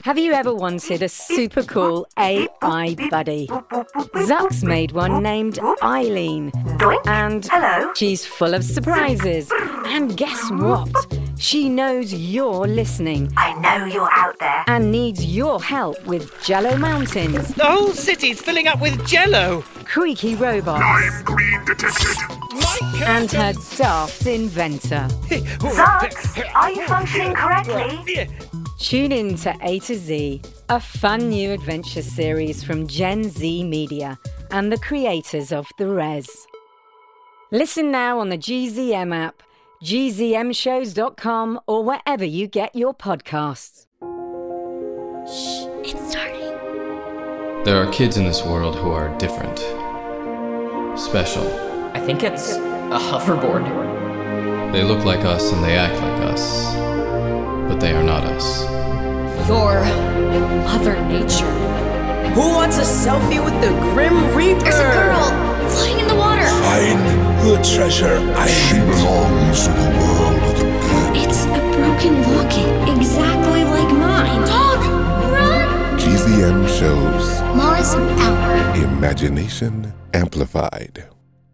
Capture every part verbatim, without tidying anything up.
Have you ever wanted a super cool A I buddy? Zuck's made one named Eileen. And Hello. she's full of surprises. And guess what? She knows you're listening I know you're out there. and needs your help with Jello Mountains, The whole city's filling up with jello. creaky robots, Lime green detected. and her daft inventor. Zucks, are you functioning correctly? Tune in to A to Z, a fun new adventure series from Gen Z Media and the creators of The Res. Listen now on the G Z M app, G Z M shows dot com, or wherever you get your podcasts. Shh, it's starting. There are kids in this world who are different. Special. I think it's a hoverboard. They look like us and they act like us. But they are not us. You're Mother Nature. Who wants a selfie with the Grim Reaper? There's a girl flying in the water. Find the treasure island. She belongs to the world of the dead. It's a broken locket, exactly like mine. Dog, run! G Z M shows Mars out. Imagination Amplified.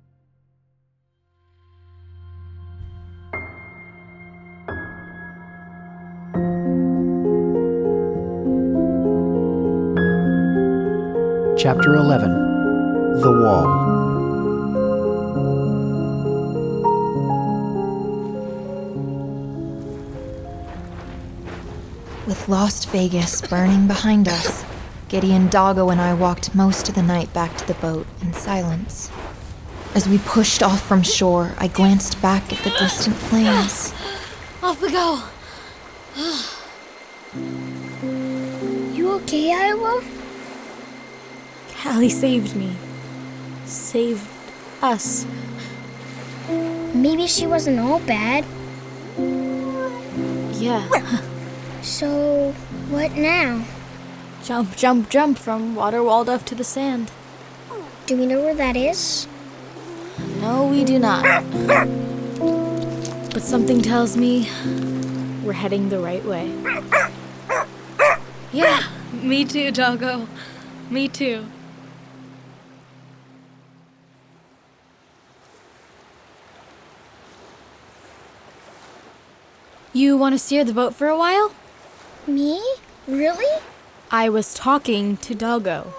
Chapter eleven. The Wall. With Las Vegas burning behind us, Gideon, Doggo, and I walked most of the night back to the boat in silence. As we pushed off from shore, I glanced back at the distant flames. Off we go. You okay, Iowa? Callie saved me. Saved us. Maybe she wasn't all bad. Yeah. So, what now? Jump, jump, jump from water walled to the sand. Do we know where that is? No, we do not. But something tells me we're heading the right way. Yeah, me too, Doggo. Me too. You want to steer the boat for a while? Me? Really? I was talking to Doggo.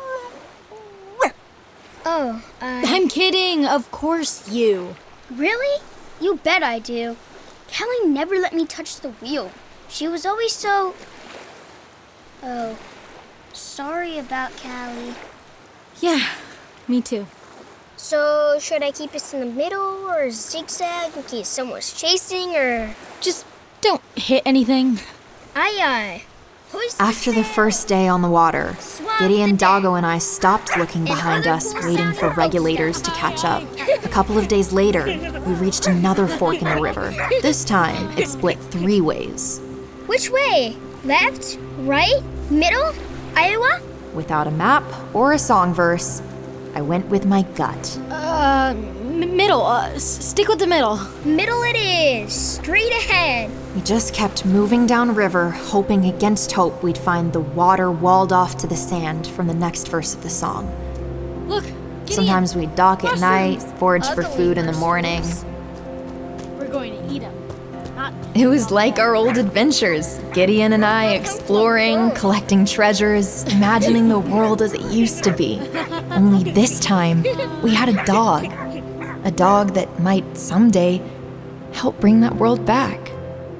Oh, uh... I'm kidding, of course you. Really? You bet I do. Callie never let me touch the wheel. She was always so... Oh, sorry about Callie. Yeah, me too. So, should I keep us in the middle or zigzag in case someone's chasing or... Just don't hit anything. Aye, aye. Hoist After the first day on the water, Gideon, Doggo, and I stopped looking behind us, waiting for regulators to catch up. A couple of days later, we reached another fork in the river. This time, it split three ways. Which way? Left? Right? Middle? Iowa? Without a map or a song verse, I went with my gut. Uh, m- middle. Uh, s- stick with the middle. Middle it is. Straight ahead. We just kept moving downriver, hoping against hope we'd find the water walled off to the sand from the next verse of the song. Look, Gideon. Sometimes we'd dock at night, forage for food in the morning. We're going to eat them. Not It was like our old adventures. Gideon and I exploring, collecting treasures, imagining the world as it used to be. Only this time, we had a dog. A dog that might someday help bring that world back.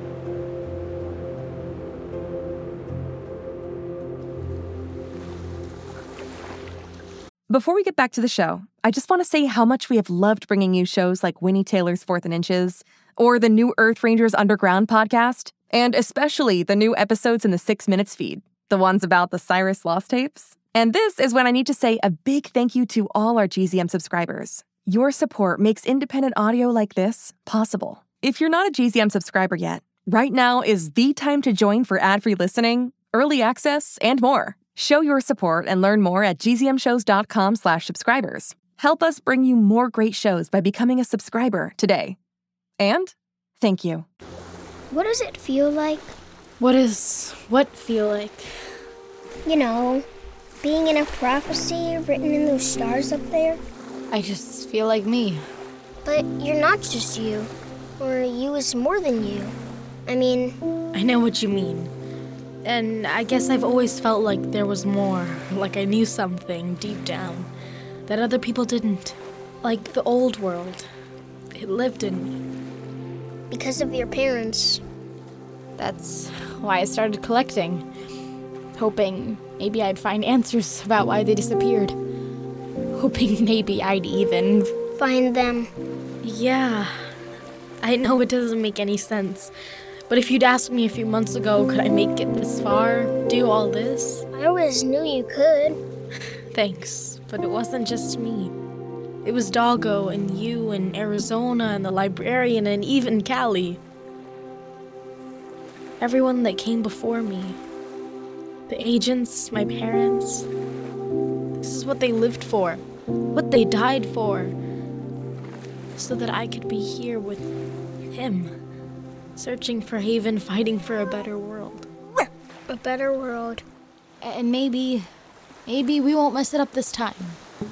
Before we get back to the show, I just want to say how much we have loved bringing you shows like Winnie Taylor's Fourth and Inches, or the new Earth Rangers Underground podcast, and especially the new episodes in the Six Minutes feed, the ones about the Cyrus Lost tapes. And this is when I need to say a big thank you to all our G Z M subscribers. Your support makes independent audio like this possible. If you're not a G Z M subscriber yet, right now is the time to join for ad-free listening, early access, and more. Show your support and learn more at G Z M shows dot com slash subscribers. Help us bring you more great shows by becoming a subscriber today. And thank you. What does it feel like? What is what feel like? You know, being in a prophecy written in those stars up there. I just feel like me. But you're not just you. Or you is more than you. I mean... I know what you mean. And I guess I've always felt like there was more. Like I knew something deep down that other people didn't. Like the old world. It lived in me. Because of your parents. That's why I started collecting. Hoping maybe I'd find answers about why they disappeared. Hoping maybe I'd even... find them. Yeah. I know it doesn't make any sense. But if you'd asked me a few months ago, could I make it this far? Do all this? I always knew you could. Thanks. But it wasn't just me. It was Doggo and you and Arizona and the librarian and even Callie. Everyone that came before me. The agents, my parents. This is what they lived for. What they died for. So that I could be here with him. Searching for Haven, fighting for a better world. A better world. And maybe, maybe we won't mess it up this time.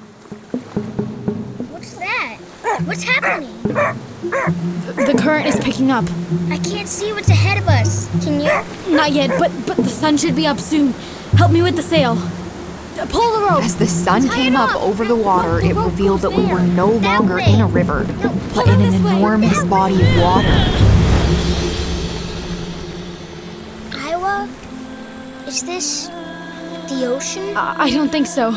What's that? What's happening? The, the current is picking up. I can't see what's ahead of us. Can you? Not yet, but but the sun should be up soon. Help me with the sail. Pull the rope. As the sun Tie came it up off. over the water, The it rope revealed that goes we were there. no That longer way. in a river, No, but pull in it an this way. enormous That body way. of water. Iowa? Is this the ocean? Uh, I don't think so.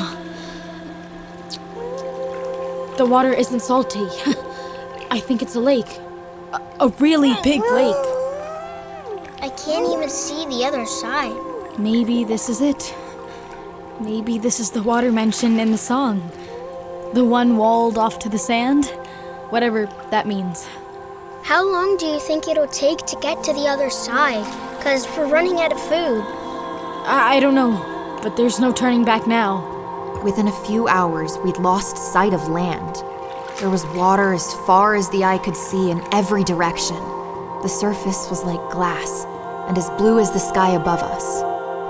The water isn't salty. I think it's a lake. A, a really big lake. I can't even see the other side. Maybe this is it. Maybe this is the water mentioned in the song. The one walled off to the sand. Whatever that means. How long do you think it'll take to get to the other side? Because we're running out of food. I, I don't know, but there's no turning back now. Within a few hours, we'd lost sight of land. There was water as far as the eye could see in every direction. The surface was like glass, and as blue as the sky above us.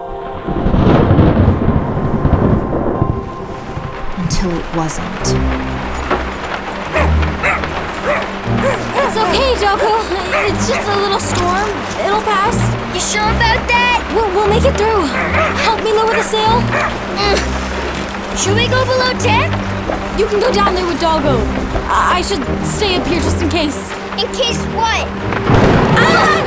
Until it wasn't. It's okay, Doggo. It's just a little storm. It'll pass. You sure about that? We'll, we'll make it through. Help me lower the sail. Mm. Should we go below deck? You can go down there with Doggo. I, I should stay up here just in case. In case what? Ah!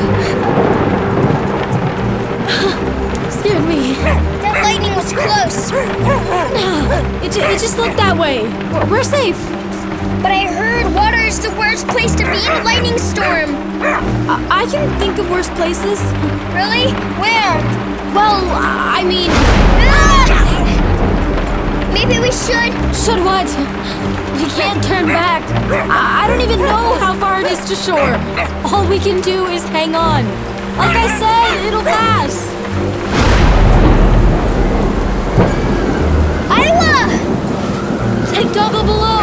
Scared me. That lightning was close. It, ju- it just looked that way. We're, we're safe. But I heard water is the worst place to be in a lightning storm. I, I can think of worse places. Really? Where? Well, I mean... Ah! Maybe we should. Should what? We can't turn back. I, I don't even know how far it is to shore. All we can do is hang on. Like I said, it'll pass. Iowa! Take Doggo below.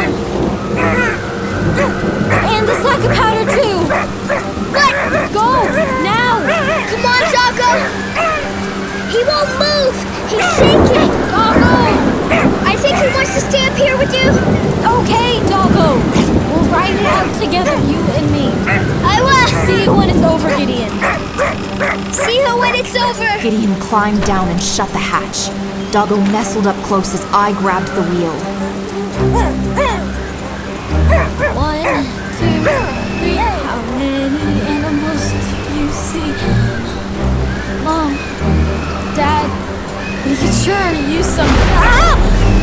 And the sack of powder too. What? Go, now. Come on, Doggo. He won't move. He's shaking. Doggo. I think he wants to stay up here with you. Okay, Doggo. We'll ride it out together, you and me. Iowa! See you when it's over, Gideon. See you when it's over. Gideon climbed down and shut the hatch. Doggo nestled up close as I grabbed the wheel. One, two, three. How many animals do you see? Mom, Dad, we could sure use some. Ah!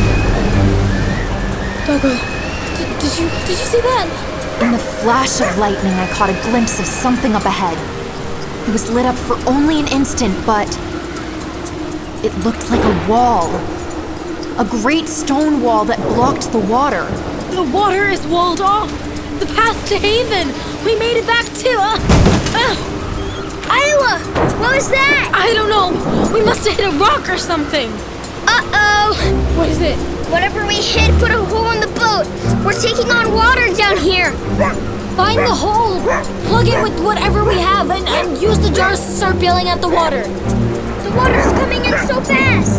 Doggo, did, did you did you see that? In the flash of lightning, I caught a glimpse of something up ahead. It was lit up for only an instant, but it looked like a wall. A great stone wall that blocked the water. The water is walled off. The path to Haven. We made it back to. Uh, uh. Iowa, what was that? I don't know. We must have hit a rock or something. Uh-oh. What is it? Whatever we hit put a hole in the boat. We're taking on water down here. Find the hole. Plug it with whatever we have and, and use the jars to start bailing out the water. The water's coming in so fast.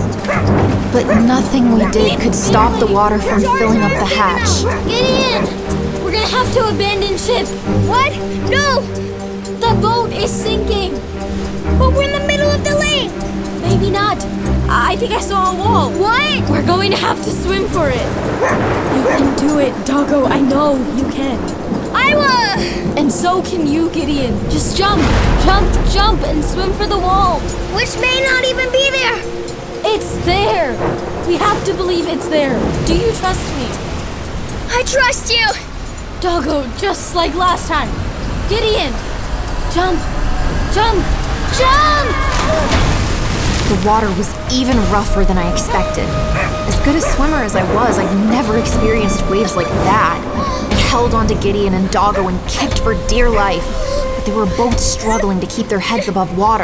But nothing we did could stop the water from filling up the hatch. Gideon! We're gonna have to abandon ship. What? No! The boat is sinking. But we're in the middle of the lake. Maybe not. I think I saw a wall. What? We're going to have to swim for it. You can do it, Doggo. I know you can. Iowa! And so can you, Gideon. Just jump, jump, jump, and swim for the wall. Which may not even be there. It's there. We have to believe it's there. Do you trust me? I trust you. Doggo, just like last time. Gideon, jump, jump, jump! The water was even rougher than I expected. As good a swimmer as I was, I'd never experienced waves like that. I held onto Gideon and Doggo and kicked for dear life, but they were both struggling to keep their heads above water.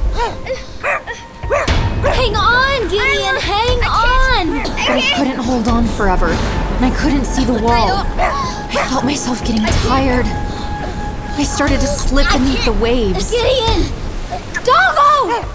Hang on, Gideon, hang on! But I couldn't hold on forever, and I couldn't see the wall. I felt myself getting tired. I started to slip beneath the waves. Gideon! Doggo!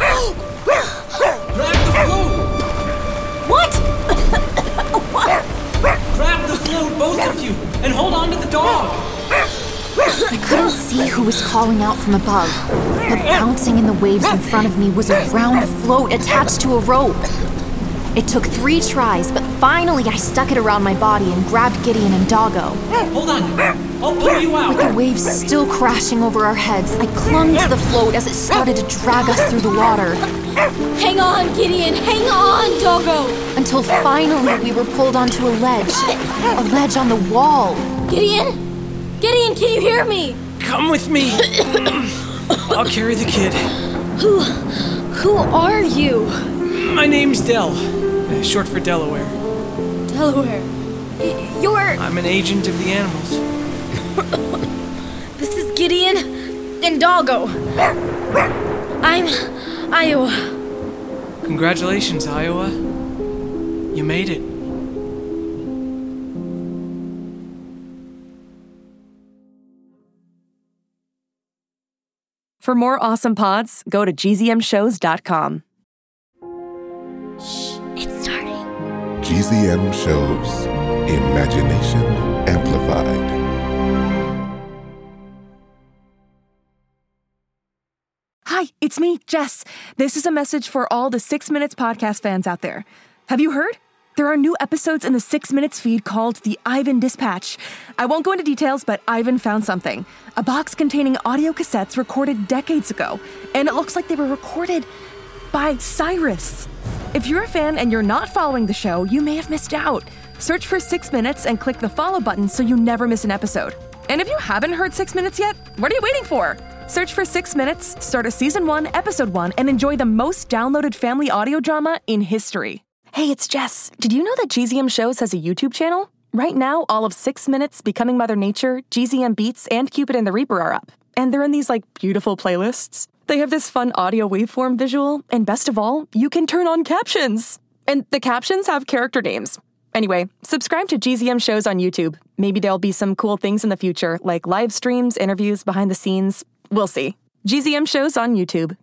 Grab the float! What? What? Grab the float, both of you, and hold on to the dog! I couldn't see who was calling out from above, but bouncing in the waves in front of me was a round float attached to a rope. It took three tries, but finally I stuck it around my body and grabbed Gideon and Doggo. Hold on, I'll pull you out. With the waves still crashing over our heads, I clung to the float as it started to drag us through the water. Hang on, Gideon, hang on, Doggo! Until finally we were pulled onto a ledge. A ledge on the wall. Gideon? Gideon, can you hear me? Come with me. I'll carry the kid. Who... who are you? My name's Del, short for Delaware. Delaware? You're... I'm an agent of the animals. This is Gideon and Doggo. I'm Iowa. Congratulations, Iowa. You made it. For more awesome pods, go to G Z M shows dot com. Shh, it's starting. G Z M Shows. Imagination Amplified. Hi, it's me, Jess. This is a message for all the Six Minutes podcast fans out there. Have you heard? There are new episodes in the Six Minutes feed called the Ivan Dispatch. I won't go into details, but Ivan found something. A box containing audio cassettes recorded decades ago, and it looks like they were recorded by Cyrus. If you're a fan and you're not following the show, you may have missed out. Search for Six Minutes and click the follow button so you never miss an episode. And if you haven't heard Six Minutes yet, what are you waiting for? Search for Six Minutes, start a season one, episode one, and enjoy the most downloaded family audio drama in history. Hey, it's Jess. Did you know that G Z M Shows has a YouTube channel? Right now, all of Six Minutes, Becoming Mother Nature, G Z M Beats, and Cupid and the Reaper are up. And they're in these, like, beautiful playlists. They have this fun audio waveform visual, and best of all, you can turn on captions. And the captions have character names. Anyway, subscribe to G Z M Shows on YouTube. Maybe there'll be some cool things in the future, like live streams, interviews, behind the scenes. We'll see. G Z M Shows on YouTube.